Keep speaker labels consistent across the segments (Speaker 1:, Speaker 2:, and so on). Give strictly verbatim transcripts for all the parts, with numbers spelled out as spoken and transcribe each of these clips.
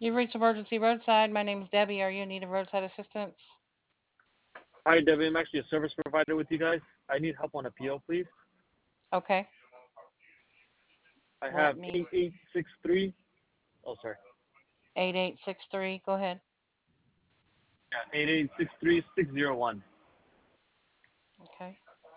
Speaker 1: You've reached Emergency Roadside. My name is Debbie. Are you in need of roadside assistance?
Speaker 2: Hi, Debbie. I'm actually a service provider with you guys. I need help on a P O, please.
Speaker 1: Okay.
Speaker 2: I
Speaker 1: Let
Speaker 2: have
Speaker 1: me.
Speaker 2: eight eight six three. Oh, sorry.
Speaker 1: eight eight six three. Go ahead.
Speaker 2: Yeah, eight eight six three six zero one.
Speaker 1: Okay.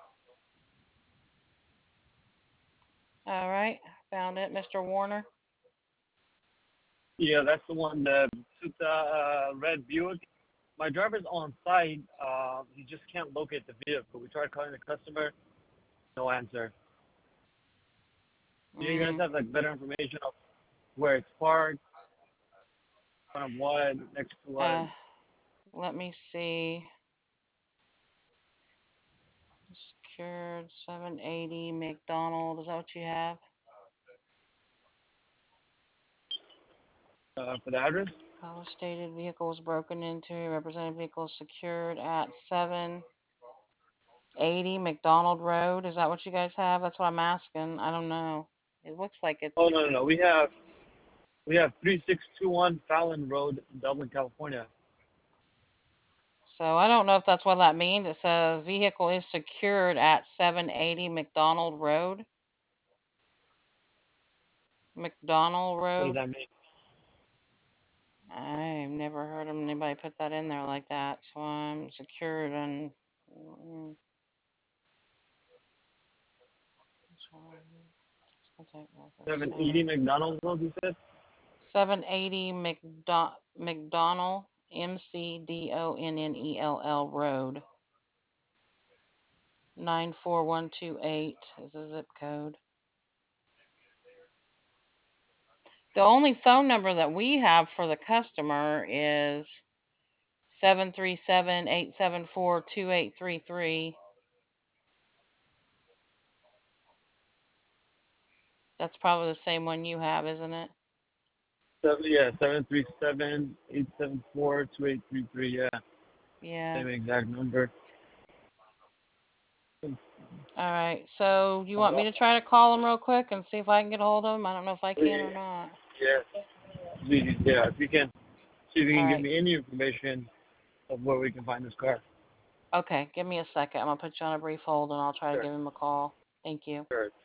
Speaker 1: All right. Found it, Mister Warner.
Speaker 2: Yeah, that's the one. The uh, red Buick. My driver's on site. Uh, he just can't locate the vehicle. We tried calling the customer. No answer. Do you guys
Speaker 1: Mm,
Speaker 2: have like better information of where it's parked, kind of what, next to what?
Speaker 1: uh, let me see. Secured seven eighty McDonald. Is that what you have?
Speaker 2: Uh, for the address?
Speaker 1: Caller stated vehicle was broken into. Represented vehicle secured at seven eighty McDonald Road. Is that what you guys have? That's what I'm asking. I don't know. It looks like
Speaker 2: Oh
Speaker 1: it's.
Speaker 2: no no no. We have we have three six two one Fallon Road, Dublin, California.
Speaker 1: So I don't know if that's what that means. It says vehicle is secured at seven eighty McDonald Road. McDonald
Speaker 2: What does
Speaker 1: Road.
Speaker 2: that mean?
Speaker 1: I've never heard of anybody put that in there like that. So I'm secured and mm,
Speaker 2: seven eighty McDonald's Road, you said?
Speaker 1: seven eighty McDo- McDonald M C D O N N E L L Road. nine four one two eight is the zip code. The only phone number that we have for the customer is seven three seven, eight seven four, two eight three three. That's probably the same one you have, isn't it?
Speaker 2: Seven, yeah, seven three seven eight seven four two eight three three. Yeah,
Speaker 1: Yeah.
Speaker 2: same exact number.
Speaker 1: All right. So you want me to try to call him real quick and see if I can get a hold of him? I don't know if I can
Speaker 2: Please,
Speaker 1: or not.
Speaker 2: yes, please, yeah. If you can, see if you
Speaker 1: All
Speaker 2: can give
Speaker 1: right.
Speaker 2: me any information of where we can find this car.
Speaker 1: Okay. Give me a second. I'm going to put you on a brief hold and I'll try to
Speaker 2: Sure,
Speaker 1: give him a call. Thank you.
Speaker 2: sure.